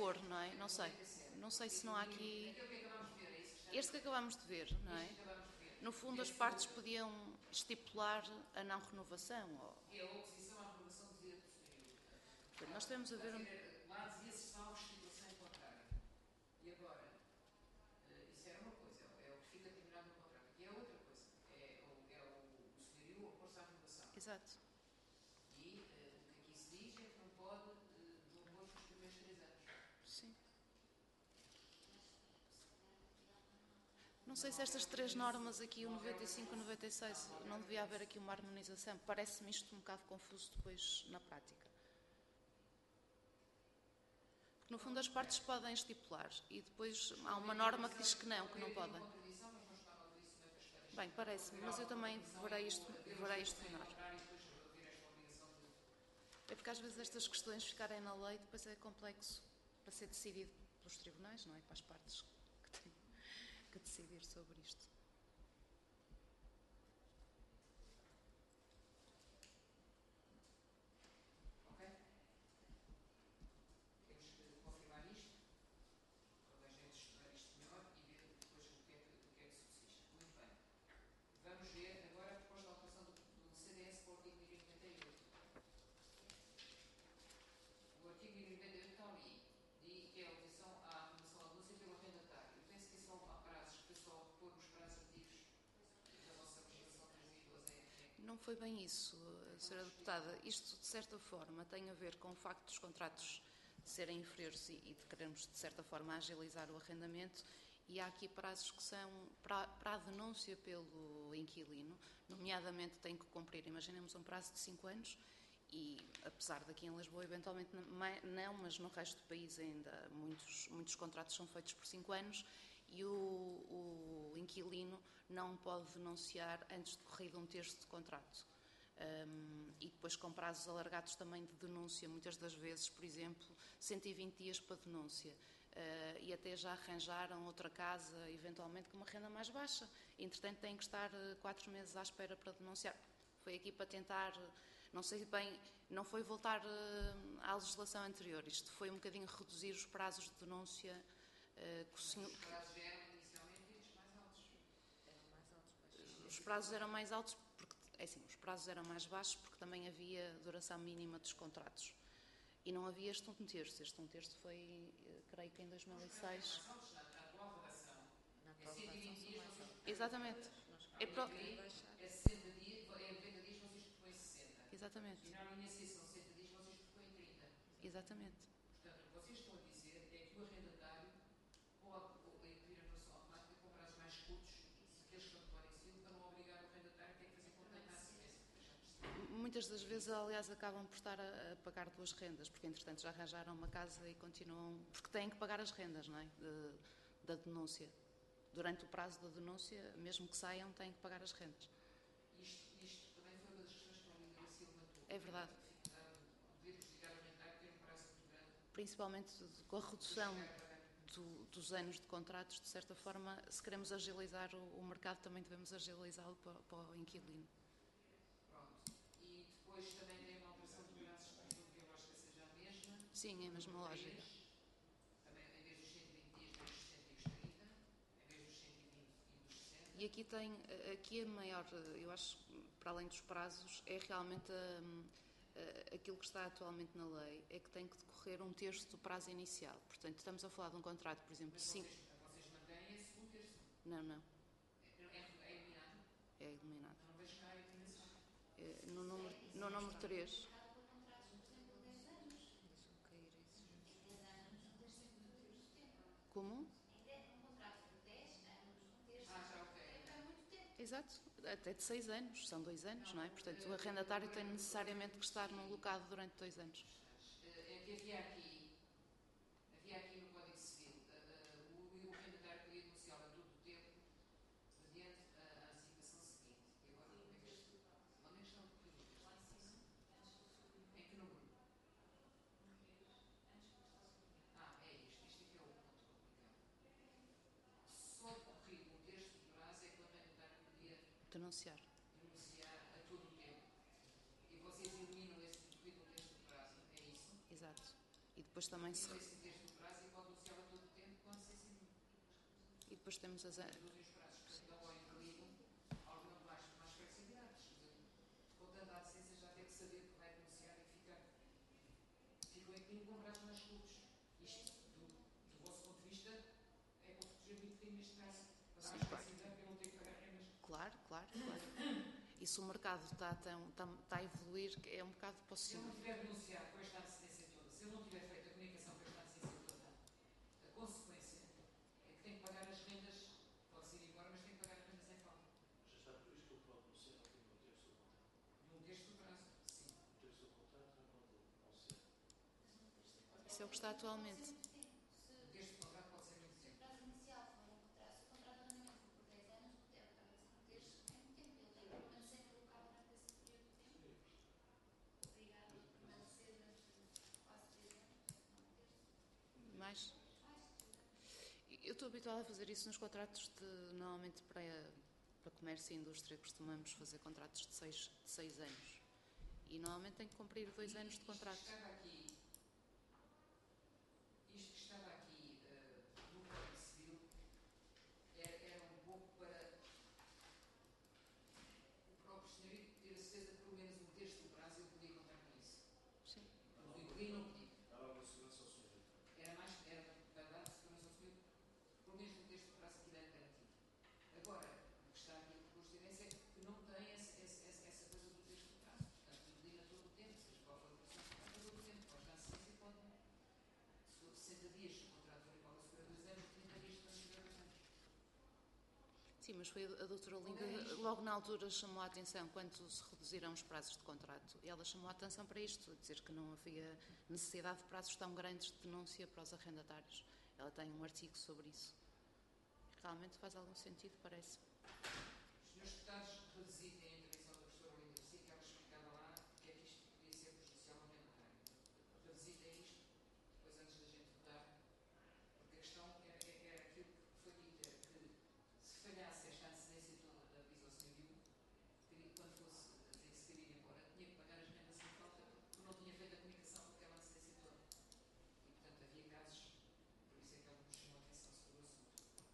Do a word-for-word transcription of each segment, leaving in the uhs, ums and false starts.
supor, não é? Não sei. Não sei se não há aqui... Este que acabamos de ver, não é? No fundo, as partes podiam estipular a não renovação. Ou... É a oposição à renovação do direito posterior. Portanto, nós temos a ver... Lá dizia-se salvo estipulação em contrário. E agora, isso era uma coisa, é o que fica terminado no contrato. Aqui é outra coisa. É o, é o senhorio opor-se à renovação. Exato. E uh, o que aqui se diz é que não pode uh, propor-se nos primeiros três anos. Sim. Não sei se estas três normas aqui, o noventa e cinco e o noventa e seis, não devia haver aqui uma harmonização. Parece-me isto um bocado confuso depois na prática. Porque no fundo as partes podem estipular e depois há uma norma que diz que não, que não podem. Bem, parece-me, mas eu também verei isto, verei isto melhor. É porque às vezes estas questões ficarem na lei, depois é complexo para ser decidido pelos tribunais, não é? Para as partes que têm que decidir sobre isto. Ok? Temos que confirmar isto, quando a gente estudar isto melhor e ver depois o que é que, o que, é que subsiste. Muito bem. Vamos ver agora a proposta de alteração do, do C D S para o artigo noventa e oito. O artigo noventa e oito está ali, diz que é a oposição à renovação da denúncia pelo arrendatário. Eu penso que são há prazos, que foi só pôr os prazos antigos da nossa legislação três mil e doze. Não foi bem isso, senhora Deputada. Isto, de certa forma, tem a ver com o facto dos contratos serem inferiores e, e de querermos, de certa forma, agilizar o arrendamento. E há aqui prazos que são para, para a denúncia pelo inquilino, nomeadamente tem que cumprir, imaginemos, um prazo de cinco anos. E, apesar daqui em Lisboa, eventualmente não, mas no resto do país ainda muitos, muitos contratos são feitos por cinco anos e o, o inquilino não pode denunciar antes de corrido um terço de contrato. Um, e depois com prazos alargados também de denúncia, muitas das vezes, por exemplo, cento e vinte dias para denúncia. Uh, e até já arranjaram outra casa, eventualmente com uma renda mais baixa. Entretanto, têm que estar uh, quatro meses à espera para denunciar. Foi aqui para tentar... Não sei bem, não foi voltar uh, à legislação anterior, isto foi um bocadinho reduzir os prazos de denúncia. Uh, que o senhor... Os prazos eram inicialmente mais altos. Eram mais altos, mas... Os prazos eram mais altos, porque, é assim, os prazos eram mais baixos porque também havia duração mínima dos contratos. E não havia este um terço, este um terço foi, creio que em dois mil e seis. Na atual redação, Na é atual cento e vinte dias, redação Exatamente. É, pro... é sessenta dias, é noventa dias, vocês propõem sessenta. Exatamente. E na linha C são sessenta dias, vocês propõem trinta. Exatamente. Portanto, o que vocês estão a dizer é que o arrendatário pode pedir a renovação automática com prazos mais curtos aqueles que estão em si, para não obrigar o arrendatário a ter que fazer conta à Muitas das vezes, aliás, acabam por estar a, a pagar duas rendas, porque entretanto já arranjaram uma casa e continuam, porque têm que pagar as rendas, não é? De, da denúncia. Durante o prazo da denúncia, mesmo que saiam, têm que pagar as rendas. Isto, isto também foi uma das questões que o Líder Silva levantou. É verdade. Poder prejudicar o arrendatário ter um prazo muito grande. Principalmente com a redução do, dos anos de contratos, de certa forma, se queremos agilizar o, o mercado, também devemos agilizá-lo para, para o inquilino. Pronto. E depois também tem uma alteração de prazos, que eu acho que seja a mesma. Sim, é a mesma lógica. Também, em vez dos cento e vinte dias, dos sessenta e os trinta. Em vez dos cento e vinte e dos sessenta. E aqui tem, aqui a maior, eu acho, para além dos prazos, é realmente a, a, aquilo que está atualmente na lei, é que tem que decorrer um terço do prazo inicial. Portanto, estamos a falar de um contrato, por exemplo, de cinco... Vocês, vocês mantêm esse um terço? Não, não. É, é eliminado? É eliminado. Não vejo cá a eliminação. É, no número, no número três. Como? Ah, já, ok. Exato, até de seis anos, são dois anos, não é? Portanto, o arrendatário tem necessariamente que estar num local durante dois anos. É que havia aqui, havia aqui no Código Civil, o arrendatário podia denunciar a todo o tempo mediante a situação seguinte. E agora, onde é que estão recolhidos? Em que número? Ah, é isto. Isto aqui é o ponto complicado. Só decorrido um terço do prazo é que o arrendatário podia Denunciar. denunciar a todo o tempo. E vocês eliminam esse decorrido um terço do prazo, é isso? Exato. E depois também se... Esse terço do prazo depois temos as... reduzem os prazos, portanto, dão ao inquilino alguma mais, mais flexibilidade. Com tanta adicência já tem que saber que vai denunciar e fica, fica o inquilino com braços mais curtos. Isto, do, do vosso ponto de vista, é para proteger o inquilino neste caso. Para dar mais flexibilidade para ele não ter que pagar rendas. Claro, claro, claro. E se o mercado está, tão, está, está a evoluir, é um bocado Se ele possível. não tiver denunciado com esta antecedência toda, se ele não tiver feito a comunicação com esta antecedência toda, a consequência é que tem que pagar as rendas, pode-se ir embora, mas tem que pagar as rendas em falta. Já está previsto que ele pode denunciar ao fim de um terço do contrato. De um terço do prazo, sim. Um terço do contrato já pode não ser. Isso é o que está atualmente. Um terço do contrato pode ser muito Se o tempo. prazo inicial for um contrato, se o contrato de arrendamento for por dez anos, o tempo acaba de ser um terço, é muito tempo. Ele tem que permanecer no local durante esse período de tempo. Obrigado a permanecer durante quase três anos, não um terço. Mais? Mais de três anos. Eu estou habituada a fazer isso nos contratos de, normalmente para, para comércio e indústria, costumamos fazer contratos de seis, de seis anos. E normalmente tem que cumprir dois anos de contrato. Isto que estava aqui, isto que estava aqui uh, no Código Civil era, era um pouco para o próprio senhor ter a certeza que pelo menos um terço do prazo ele podia contar com isso. Sim. O inquilino não podia. Dá alguma segurança ao sujeito. Era mais, era para dar segurança ao senhor, pelo menos um terço do prazo aqui era garantido. Agora, o que está aqui a procedência é que não tem esse, esse, esse, essa coisa do terço do prazo. Portanto, o inquilino a todo o tempo, seja qual for a operação, a todo o tempo, pode dar ciência, pode. Se for sessenta dias, o contrato for igual a supera dois anos, trinta dias para supera dois anos. Sim, mas foi a doutora Olinda, logo na altura chamou a atenção, quando se reduziram os prazos de contrato, ela chamou a atenção para isto, dizer que não havia necessidade de prazos tão grandes de denúncia para os arrendatários. Ela tem um artigo sobre isso. Realmente faz algum sentido, parece. Os senhores deputados revisitem a intervenção da professora Olinda Garcia, que ela explicava lá porque é que isto podia ser prejudicial ao arrendatário. Revisitem isto, depois antes da gente votar, porque a questão era, era aquilo que foi dito, era que se falhasse esta antecedência toda da aviso ao senhor Diogo, teria, quando fosse a dizer que se queria ir embora, tinha que pagar as rendas em falta porque não tinha feito a comunicação com aquela antecedência toda. E, portanto, havia casos, por isso é que ela nos chamou a atenção sobre o assunto.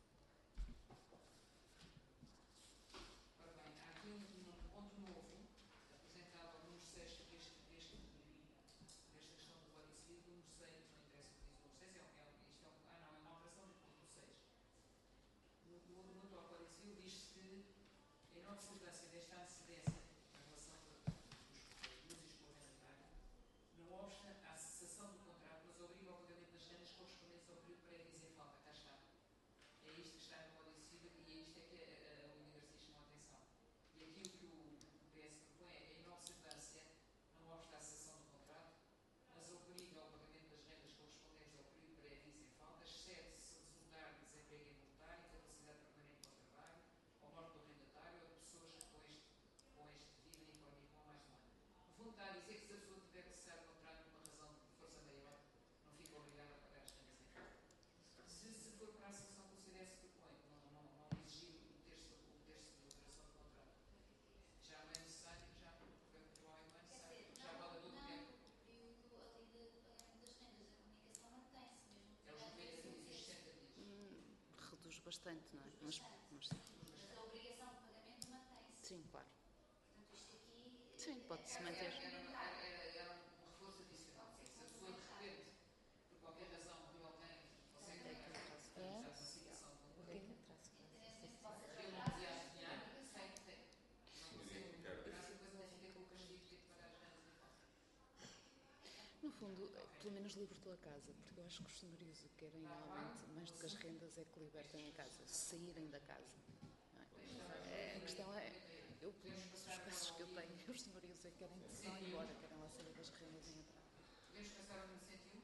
Ora bem, há aqui um, um ponto novo, apresentado ao número seis deste, deste, desta questão do Código Civil, o número seis, não interessa o que diz o número seis, é, um- é, um- isto é, um- ah não, é uma alteração do ponto seis. No, no, no atual Código Civil diz-se que, em não observância desta antecedência na relação dos luzes com o arrendatário, não obsta à cessação do contrato, mas obriga ao pagamento das rendas correspondentes ao período prévio em falta. Cá está. É isto que está no Código Civil e é isto é que a, a, a Olinda Garcia chamou a atenção. E aquilo que o, o P S propõe é que, em observância, não obsta à cessação do contrato, mas obriga ao pagamento das rendas correspondentes ao período prévio em falta, exceto se resultar de desemprego involuntário, incapacidade permanente para o trabalho, ou morte do arrendatário ou de pessoas que com este, com este vivem e com mais de um ano. No fundo, está a dizer que se a pessoa tiver que cessar o contrato por uma razão de força maior, não fica obrigada a pagar as rendas em falta. Se, se for para a solução que o C D S propõe, não, não, não exigir o terço, o terço de operação do contrato, já não é necessário, já porque não é Quer necessário, dizer, já não, roda todo o não, tempo. o período ali de pagamento das rendas, a comunicação mantém-se mesmo. É os noventa dias e os sessenta dias. Hum, reduz bastante, não é? Mas, mas, Mas a obrigação de pagamento mantém-se. sim, claro. Portanto, isto aqui... Sim, pode-se é- Era, manter. era, era, era, era um reforço adicional. Se a pessoa de repente, por qualquer razão, morreu alguém, consegue pagar a situação de um ele não podia adivinhar, tem, tem. Não consegue pagar e depois ainda fica com o castigo de ter que pagar as rendas em falta. No fundo, pelo menos libertou a casa, porque eu acho que os senhorios o que querem realmente, mais do que as rendas, é que libertem a casa, saírem da casa. Não é? É, a questão é, eu, pelo menos os casos que eu tenho, os senhorios é que querem que se vão embora, querem lá sair das rendas e entrar. Podemos passar ao número cento e um?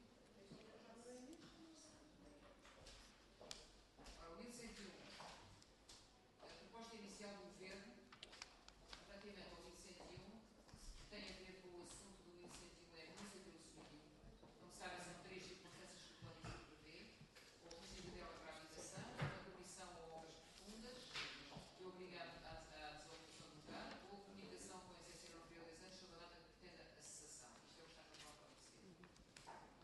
Ora, o número cento e um. A proposta inicial do Governo, relativamente ao número cento e um, tem a ver com o assunto do número cento e um, é a denúncia pelo senhorio. Como sabem, são três circunstâncias que o Código Civil prevê: ou o registro dela para a habitação, a comissão ou obras profundas, que é obrigado à, à desalocação do lugar, ou a comunicação com a exercer no período de dois anos sobre a data que pretenda a cessação. Isto é o que está no atual Código Civil.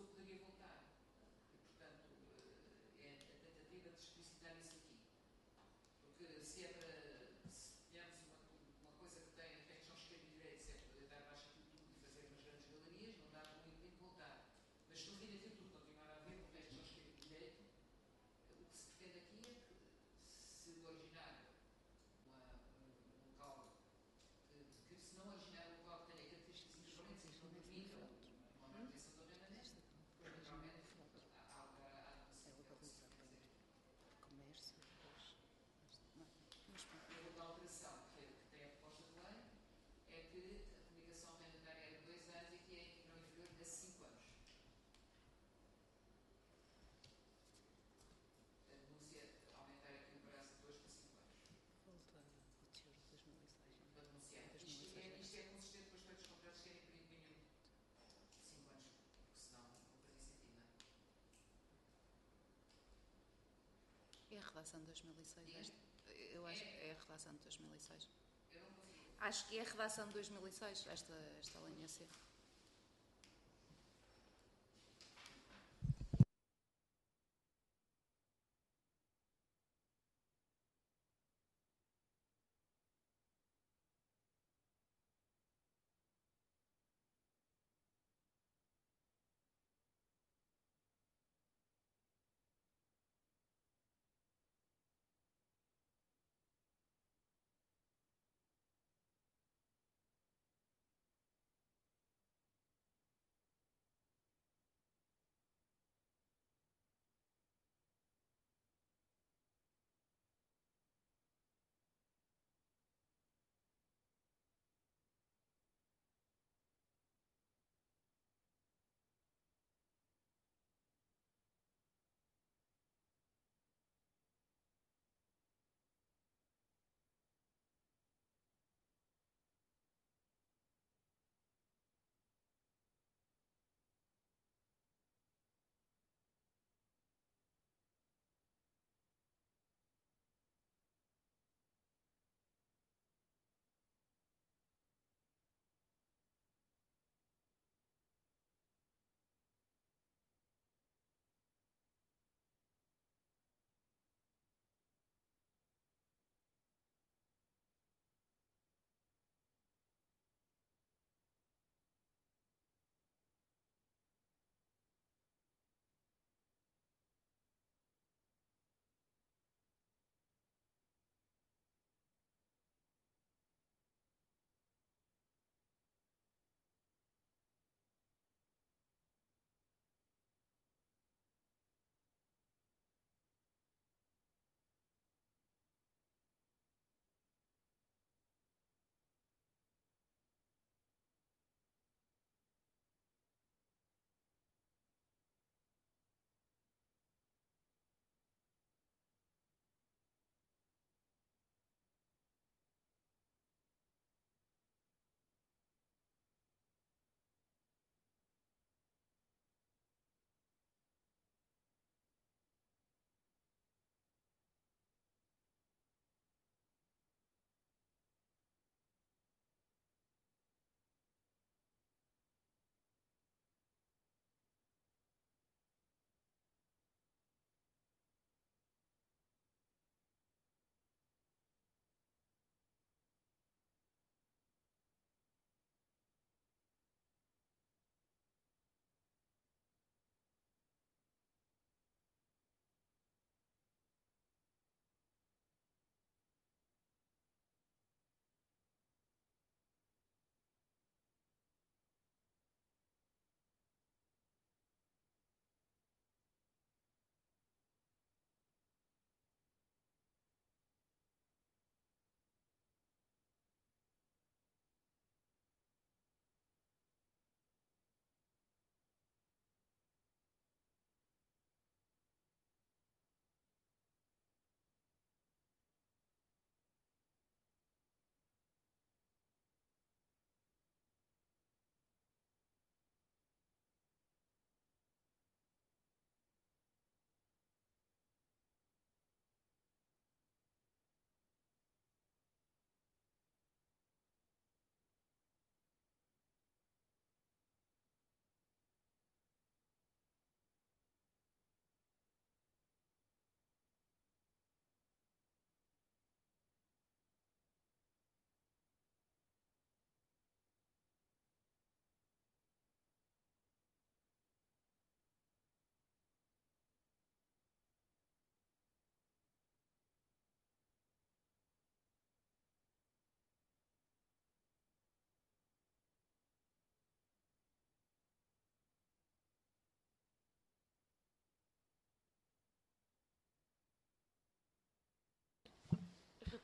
pessoa poderia voltar. E, portanto, eh, é a tentativa de explicitar isso aqui. Porque se é para, se tenhamos uma, uma coisa que tem, tem chão esquerdo e direito, se é para deitar abaixo aquilo tudo e fazer umas grandes galerias, não dá para o inquilino voltar. Mas se no fim daquilo tudo continuar a haver um resto de chão esquerdo e direito, o que se pretende aqui é que, se originar uma, um local, que, que se não originar um local que tenha características inconvenientes que não permitam uma manutenção do arrendamento, depois naturalmente há, há, há uma situação que se fazer. Comércio, depois. Mas pronto. E a outra alteração que, que tem a proposta de lei é que a comunicação arrendatária é de dois anos e que é não inferior a cinco anos. A denúncia aumentar aqui o prazo de dois para cinco anos. Volta ao teor de dois mil e seis. Para denunciar. Isto é, isto é consistente com os aspectos contratos que terem período mínimo de cinco anos, porque senão não fazia sentido, não é? É a redação de dois mil e seis. Diga? Este, eu acho que é a redação de dois mil e seis. Eu não consigo. Acho que é a redação de dois mil e seis, esta, esta linha C.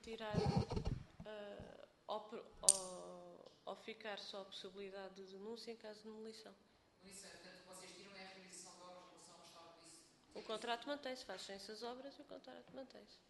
tirar, uh, ou, ou, ou ficar só a possibilidade de denúncia em caso de demolição. Demolição, portanto, o que vocês tiram é a realização da obra, demolição, restauro, isso. O contrato mantém-se, faz-se as obras e o contrato mantém-se.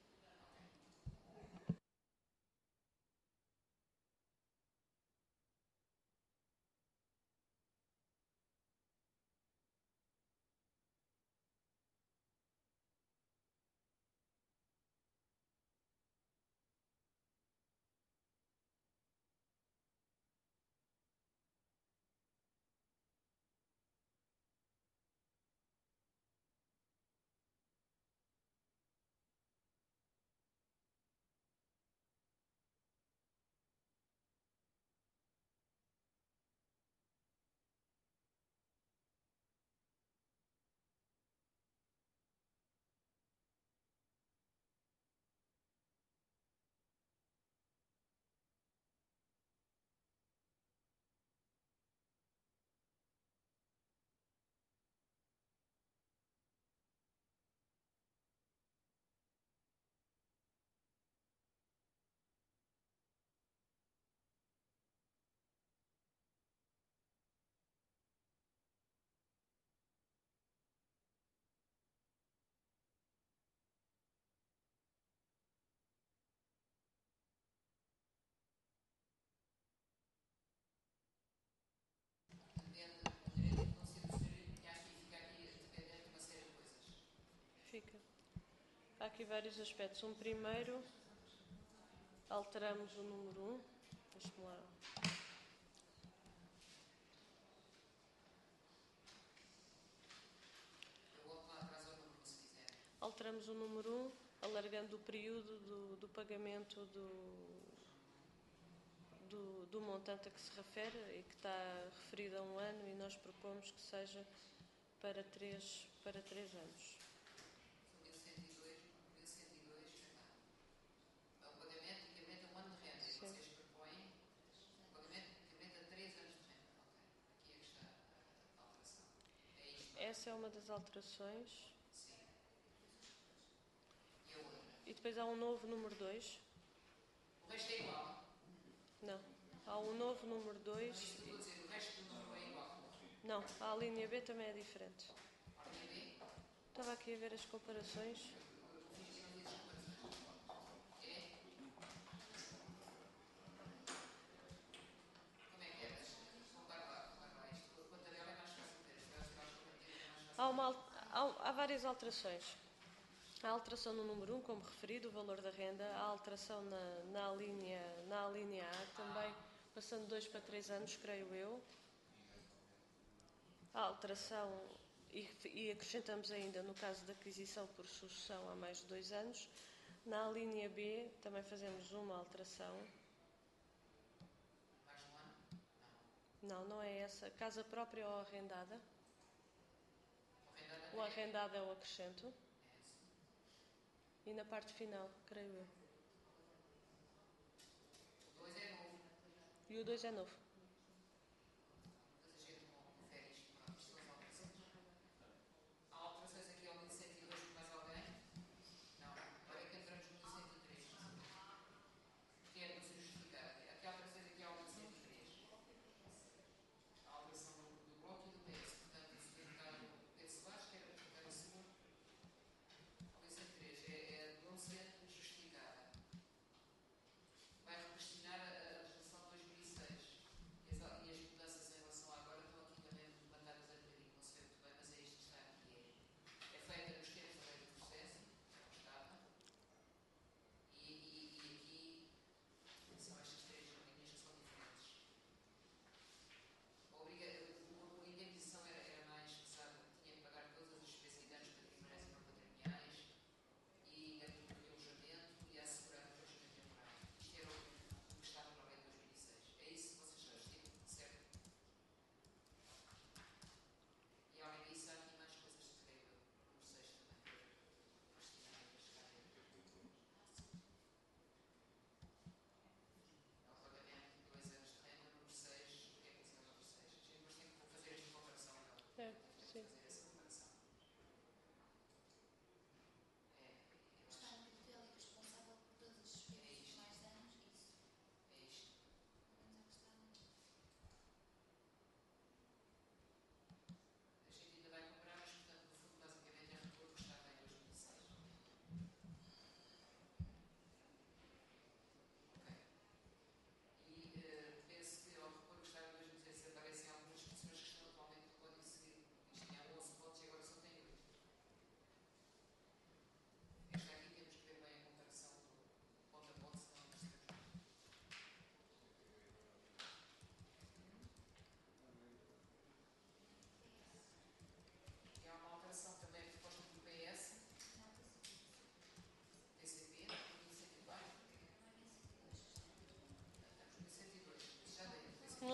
Fica. Há aqui vários aspectos. Um primeiro, alteramos o número um. Deixa-me lá. Eu volto lá atrás ao número, se quiser. Alteramos o número um, alargando o período do, do pagamento do, do, do montante a que se refere e que está referido a um ano, e nós propomos que seja para três, para três anos. mil cento e dois, mil cento e dois, o pagamento equivale a um ano de renda. E vocês propõem o pagamento equivale a três anos de renda. Ok. Aqui é que está a alteração. É isto. Essa é uma das alterações. Sim. E a outra? E depois há um novo número dois. O resto é igual? Não. Há um novo número dois. Mas isto estou a dizer, o resto do número é igual? Não. A linha B também é diferente. A linha B? Estava aqui a ver as comparações. Há, uma, há, há várias alterações. Há alteração no número um, como referido, o valor da renda. Há alteração na, na, linha, na linha A, também passando de dois para três anos, creio eu. Há alteração, e, e acrescentamos ainda no caso da aquisição por sucessão há mais de dois anos. Na linha B também fazemos uma alteração. Mais um ano? Não, não é essa. Casa própria ou arrendada? O arrendado é o acrescento. E na parte final, creio eu. O dois é novo. E o dois é novo. Depois a gente confere isto. Isto são as alterações. Há alterações aqui ao mil cento e dois por mais alguém? Não. Agora é que entramos no mil cento e três. Que é para se justificar. Aqui há alterações aqui ao mil cento e três. A alteração do, do Bloco e do P S. Portanto, o secretário Pedro Soares, que era o secretário segundo, ao mil cento e três. É, é não ser justificada. Vai redestinar a, a legislação de dois mil e seis.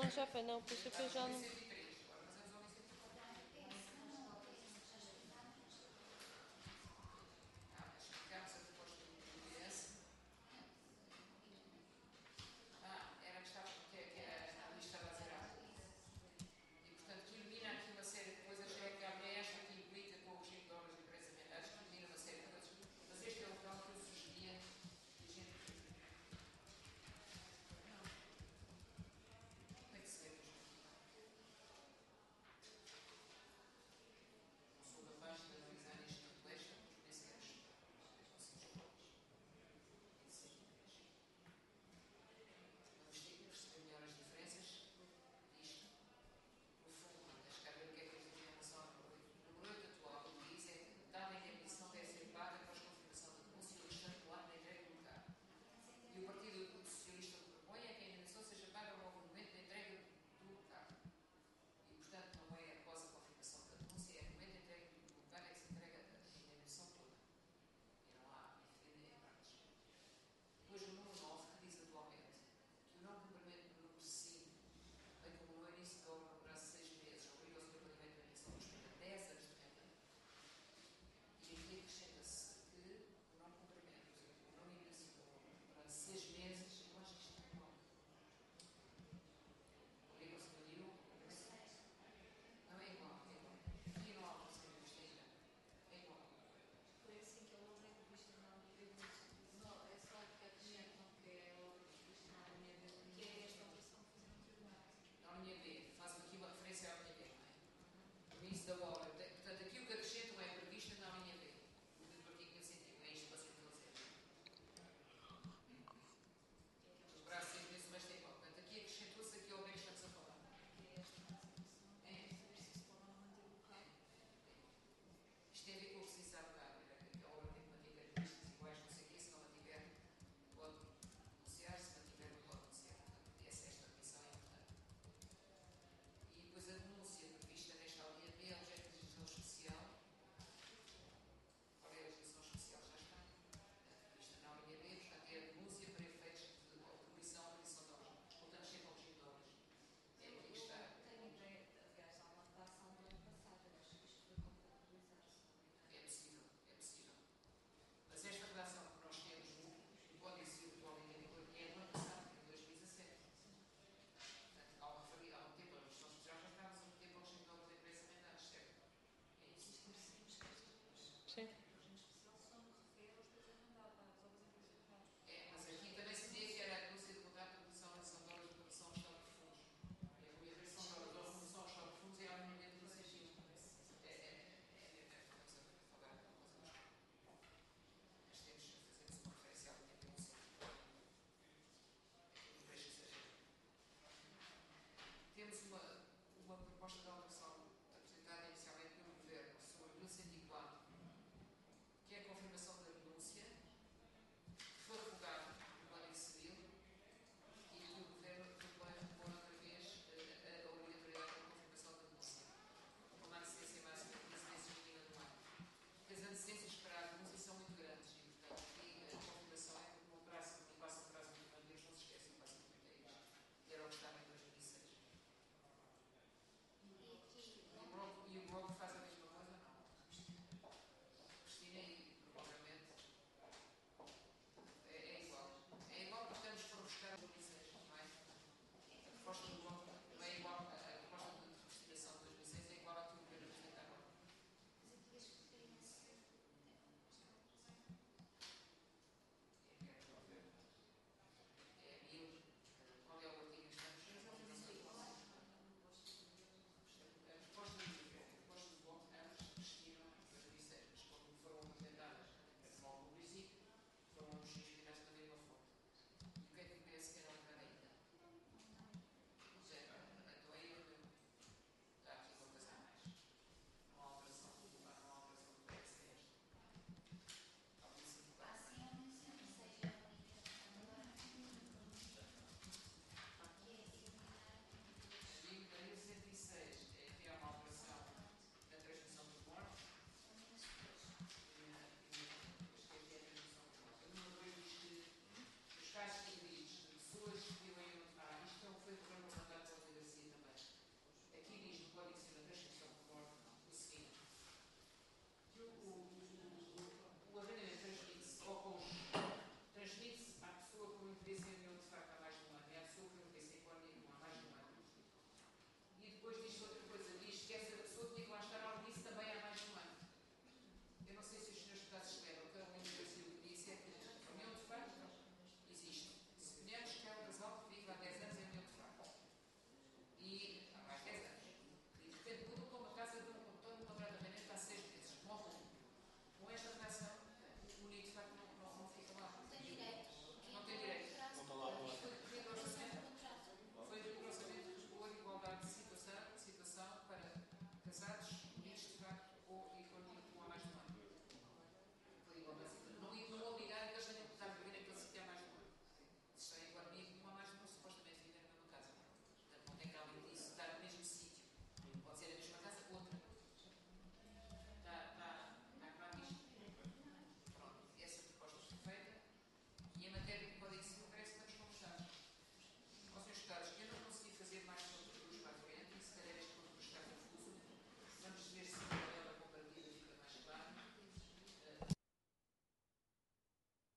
Não, já foi, não, o princípio já não. princípio